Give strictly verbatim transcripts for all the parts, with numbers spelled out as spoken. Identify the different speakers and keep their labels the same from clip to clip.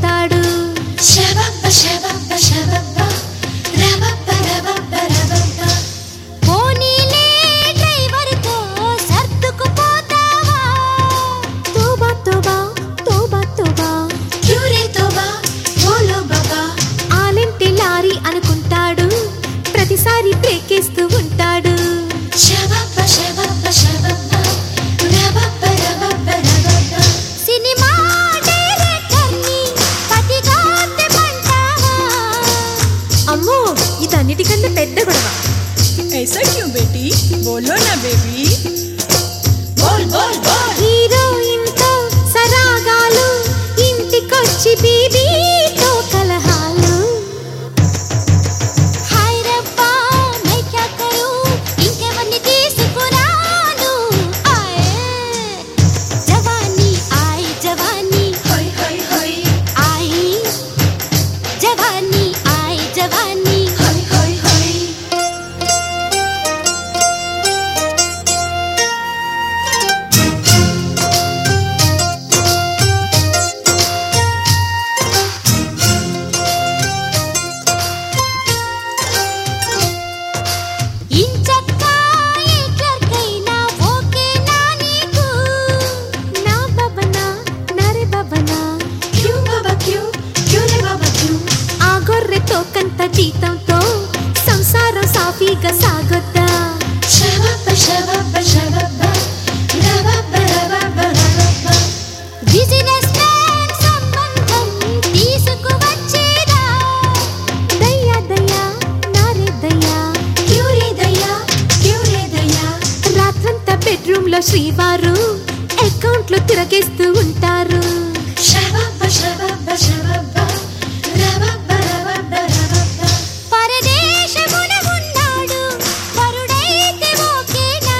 Speaker 1: పోతాడు. పోనీలే డ్రైవర్తో సర్దుకుపోతావా? తోబా తోబా తోబా తోబా క్యూరే తోబా బోలో బాబా. ఆలంటే లారీ అనుకుంటాడు, ప్రతిసారి బ్రేకేస్తూ ఉంటాడు. సినిమా డైరెక్టర్ని పతిగా తెమ్మంటావా? అమ్మో, ఇదన్నిటికన్నా పెద్ద గొడవ.
Speaker 2: ऐसा क्यों बेटी? बोलो ना बेबी. बोल बोल बोल.
Speaker 1: హీరోయిన్తో సరాగాలు, ఇంటికొచ్చి బీబీతో కలహాలు. హాయ్ రబ్బా మై క్యా కరూ, ఇంకెవరిని తీసుకురాను. ఆయ్ జవానీ ఆయ్ జవానీ
Speaker 2: हाय हाय हाय
Speaker 1: ఆయ్ జవానీ ఆయ్ జవానీ.
Speaker 2: हाय हाय हाय.
Speaker 1: ఇంచక్క ఏ క్లర్కైనా ఓకేనా నీకు? నా బబనా నరే బబనా
Speaker 2: क्यों बाबा क्यों? क्यों रे बाबा क्यों?
Speaker 1: ఆ గొర్రెతో కంత జీతంతో సంసారం సాఫీగా సాగొద్దా? బిజినెస్ మ్యాన్ సంబంధం తీసుకువచ్చేదా? దయ్యా దయ్యా నారే దయ్యా.
Speaker 2: क्यों रे दया? क्यों रे दया?
Speaker 1: రాత్రంతా బెడ్రూమ్ లో శ్రీవారు అకౌంట్లు తిరగేస్తూ ఉంటారు. పరదేశమున ఉన్నాడు వరుడైతే ఓకేనా?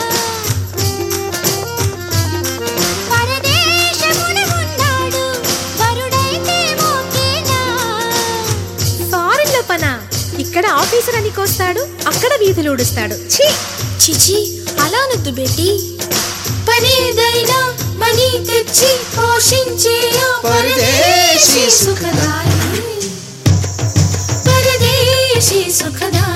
Speaker 1: పరదేశమున ఉన్నాడు వరుడైతే ఓకేనా? ఫారెన్ లో పనా, ఇక్కడ ఆఫీసర్ అని కోస్తాడు, అక్కడ వీధులు ఊడుస్తాడు. ఛీ
Speaker 2: చిచి అలా నొద్దు బేటీ. పనేదైనా మనీ తెచ్చి పోషించే ఆ పరదేశీ సుఖదాయి, పరదేశీ సుఖదాయి.